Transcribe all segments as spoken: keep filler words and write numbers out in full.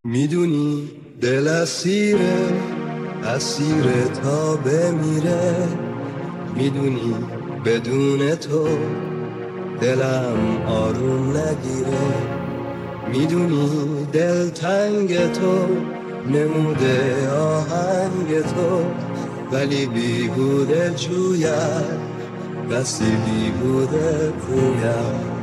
میدونی دل اسیره، اسیره تا بمیره. میدونی بدون تو دلم آروم نگیره. میدونی دل تنگ تو نموده آهنگ تو، ولی بیهوده جوید بسی بیهوده پوید.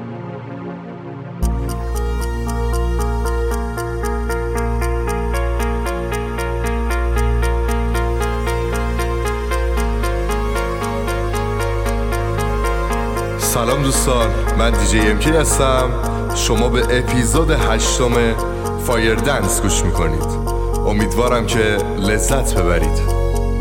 سلام دوستان، من دیجی امکی هستم. شما به اپیزود هشتم فایر دنس گوش میکنید. امیدوارم که لذت ببرید.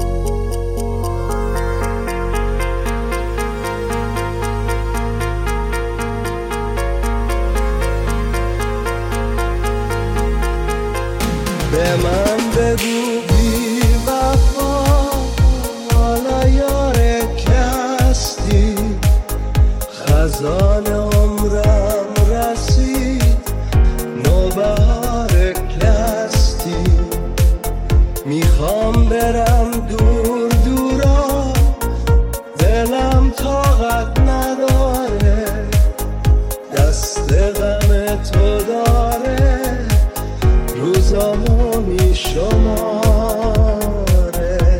به من بگو بی وفا، حالا یاره که هستی. خزان عمرم رسید، نوبهار که هستی. میخوام برم دور دورا، دلم طاقت نداره. دست غم تو داره، روزامو میشماره.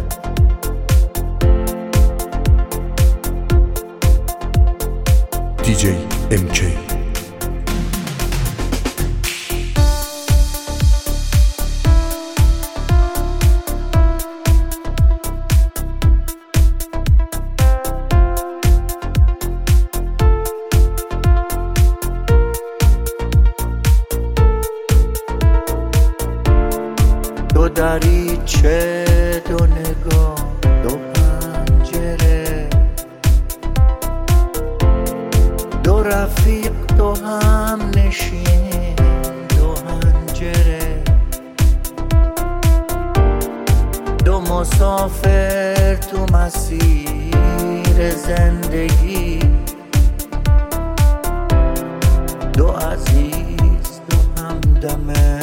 دیجی امکی. دو دریچه، دو نگاه، دو پنجره، دو رفیق، دو هم نشین، دو هنجره، دو مسافر تو مسیر زندگی، دو عزیز، دو همدمه.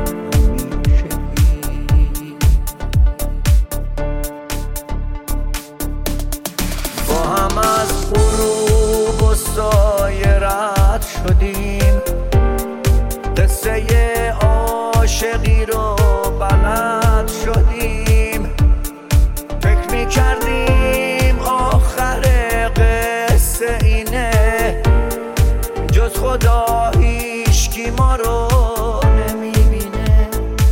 سایه رد شدیم، قصه عاشقی رو بلد شدیم. فکر میکردیم آخر قصه اینه، جز خدا هیچکی ما رو نمیبینه.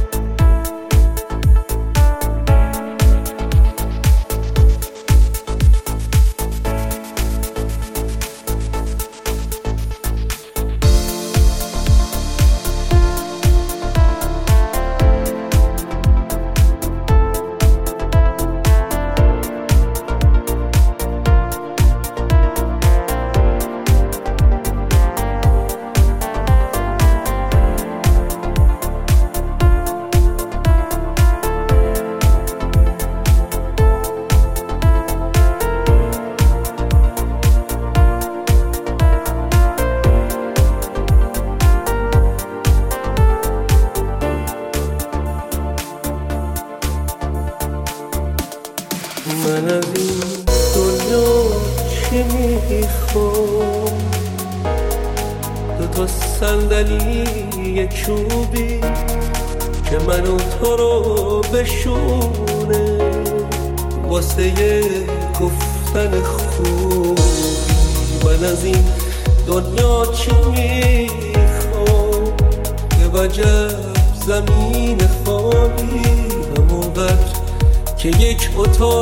من از این دنیا چی میخوام؟ دو تا صندلی چوبی که منو تو رو بشونه، واسه گفتن خوب. من از این دنیا چی میخوام؟ یه وجب زمین خالی، همونقدر که یک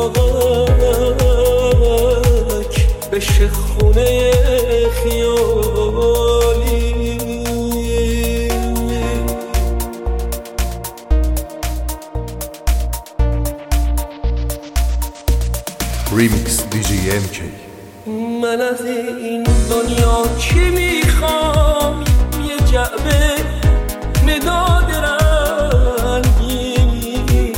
اتاقک بشه خونه خیالی. ریمیکس دیجی امکی. من از این دنیا چی میخوام؟ یه جعبه مداد رنگی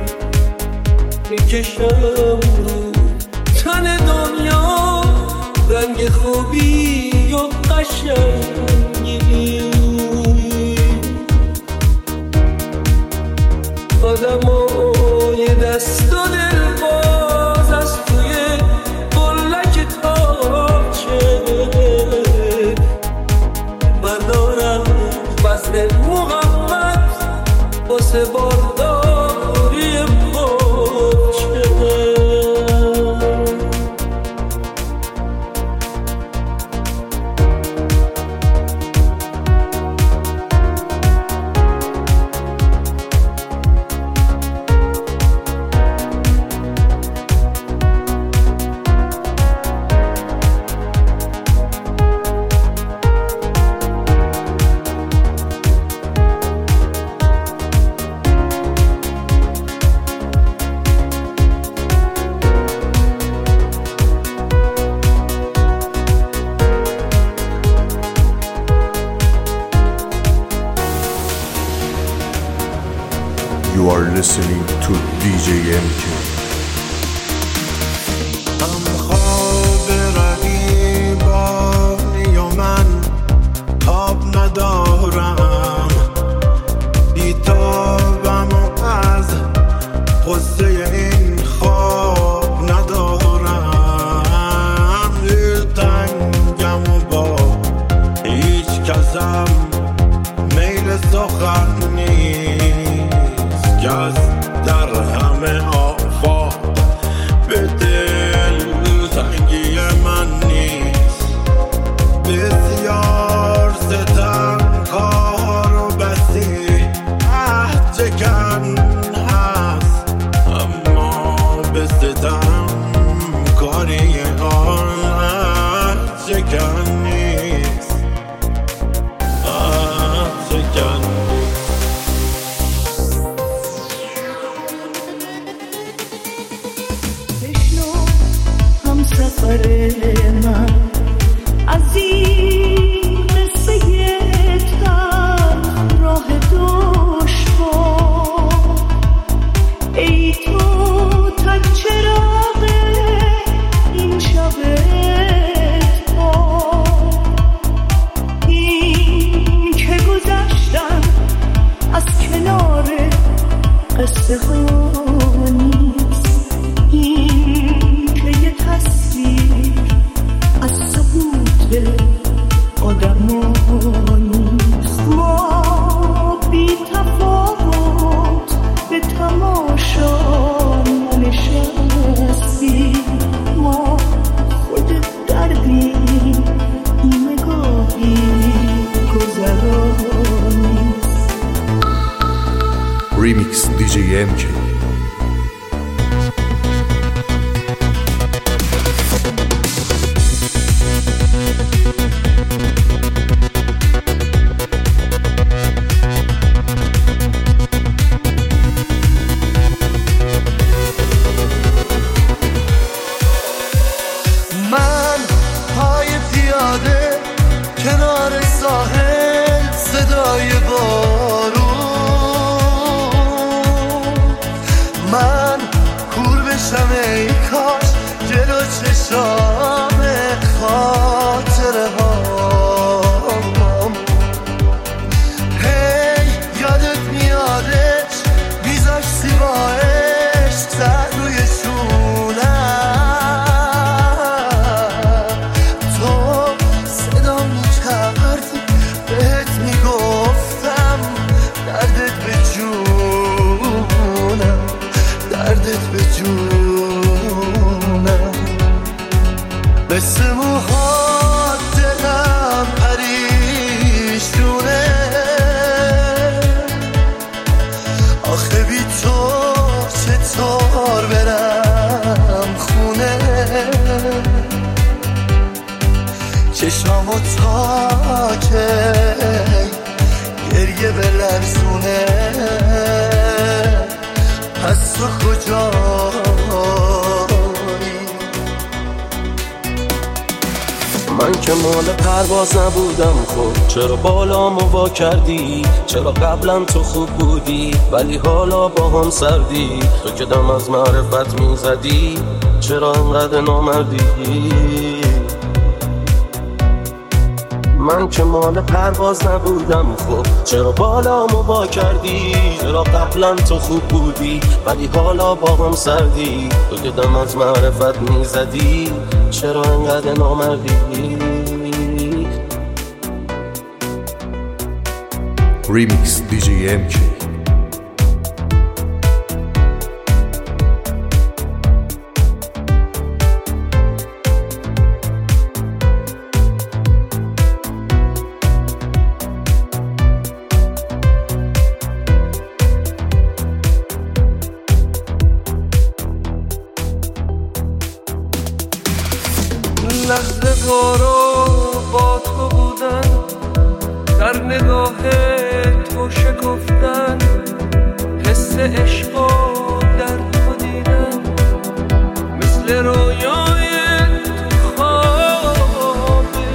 میکشم رو تن دنیا، رنگ خوبی و قشنگی. رسم مقمت واسه بارداری بچه. You are listening to دی جی ام کی. هم خواب رقیبانی و من تاب ندارم، بیتابم و از قصه این خواب ندارم. دلتنگم و با هیچ کسم میل سخن نیست که از در همه آفاق به دل تنگی من نیست. بسیار ستم کار و بسی عهد چکن هست، اما به ستم کاری آن عهد چکن نیست. عهد چکن سفر من از این قصه تلخ راه دشوار، ای تو تک چراغ این شب تار، این که گذشتن از کنار قصه ها نیست، این که یه تصویر از سقوط آدم ها نیست. ما بی تفاوت به تماشا ننشستیم، ما خود دردیم، این نگاهی گذرا نیست. ریمیکس دی جی ام کی. من پای پیاده کنار ساحل، صدای بارون، من کور بشم ای کاش جلو چشام خاطره هام. هی یادت میادش میذاش سیبایش سر روی شونم، تو صدا میکردی بهت میگفتم دردت به جونم، دردت به جونم. مثل موهات دلم پریشونه، آخه بی تو چطور برم خونه. چشامو تا که گریه بلرزونه، پس تو کجایی؟ من که مال پرواز نبودم، خب چرا بالامو وا کردی؟ چرا قبلا تو خوب بودی ولی حالا با هم سردی؟ تو که دم از معرفت میزدی، چرا انقدر نامردی؟ من که مال پرواز نبودم، خب چرا بالامو وا کردی؟ چرا قبلا تو خوب بودی ولی حالا با هم سردی؟ تو که دم از معرفت میزدی، چرا انقدر نامردی؟ ریمیکس دی جی ام کی. لحظه وارو با تو بودن، در نگاه تو شکفتن، حس عشقو در تو دیدن، مثل رویای تو خوابه.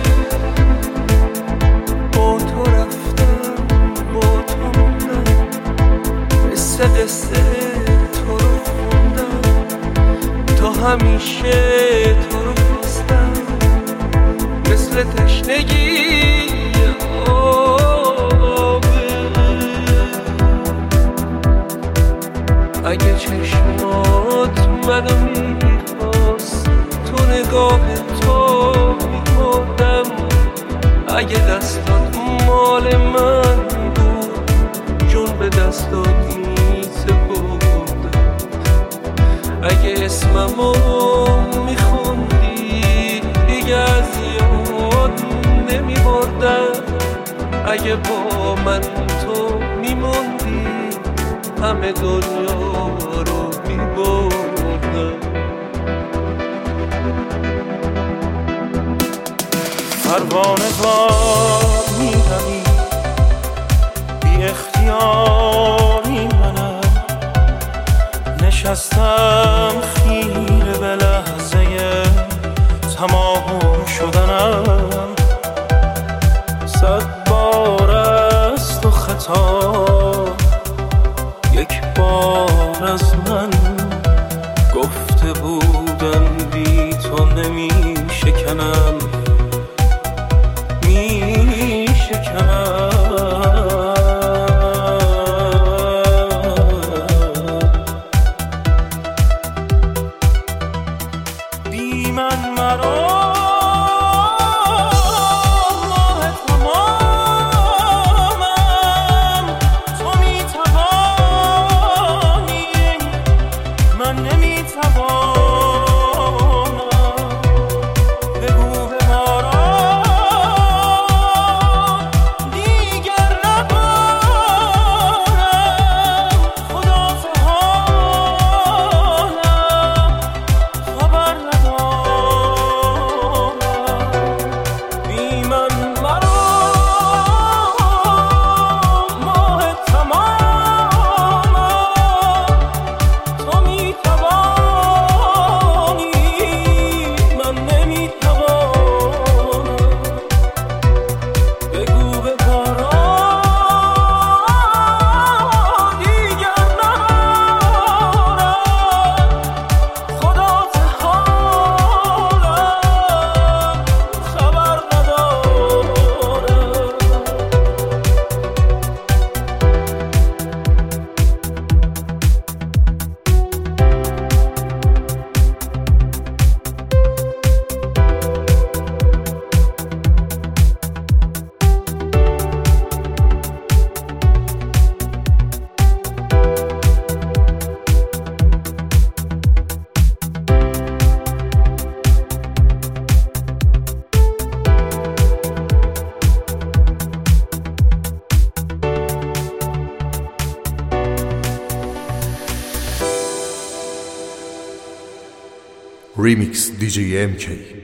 با تو رفتم، با تو موندم، مثل قصه تو رو خوندم، تا همیشه تو رو خواستم، مثل تشنگی آبه. اگه چشمات منو میخواست، تو نگاه تو میمردم. اگه دستات مال من بود، جون به دستات میسپردم. اگه اسممو میخوندی، دیگه از یاد نمیبردم. اگه با من تو میموندی، همه دنیا رو میبردم. پروانه وار میدمی، بی اختیاری منم، نشستم خیره به لحظه تمام شدنم. صد بار از تو خطا، یک بار از من گفته بودم بی تو نمی شکنم، می شکنم. بی من مرا ریمیکس دی جی ام کی.